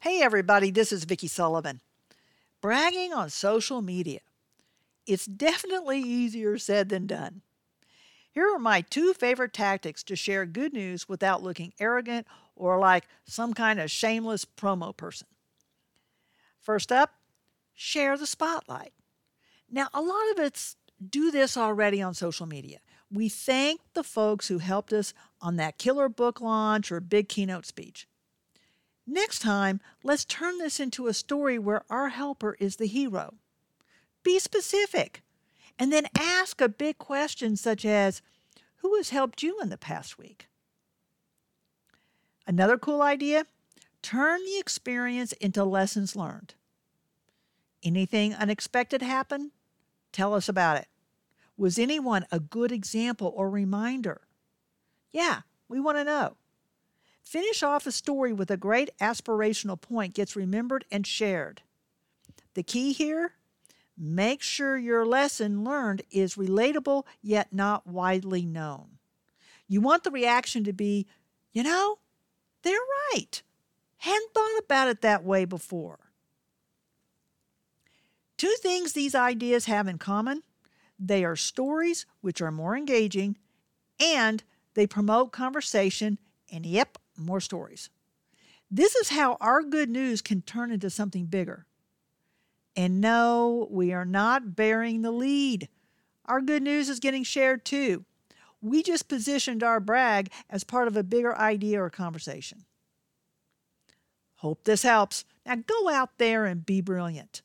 Hey everybody, this is Vicki Sullivan. Bragging on social media. It's definitely easier said than done. Here are my two favorite tactics to share good news without looking arrogant or like some kind of shameless promo person. First up, share the spotlight. Now, a lot of us do this already on social media. We thank the folks who helped us on that killer book launch or big keynote speech. Next time, let's turn this into a story where our helper is the hero. Be specific, and then ask a big question such as, who has helped you in the past week? Another cool idea, turn the experience into lessons learned. Anything unexpected happen? Tell us about it. Was anyone a good example or reminder? Yeah, we want to know. Finish off a story with a great aspirational point gets remembered and shared. The key here? Make sure your lesson learned is relatable yet not widely known. You want the reaction to be, they're right. Hadn't thought about it that way before. Two things these ideas have in common. They are stories which are more engaging, and they promote conversation, and more stories. This is how our good news can turn into something bigger. And no, we are not bearing the lead. Our good news is getting shared too. We just positioned our brag as part of a bigger idea or conversation. Hope this helps. Now go out there and be brilliant.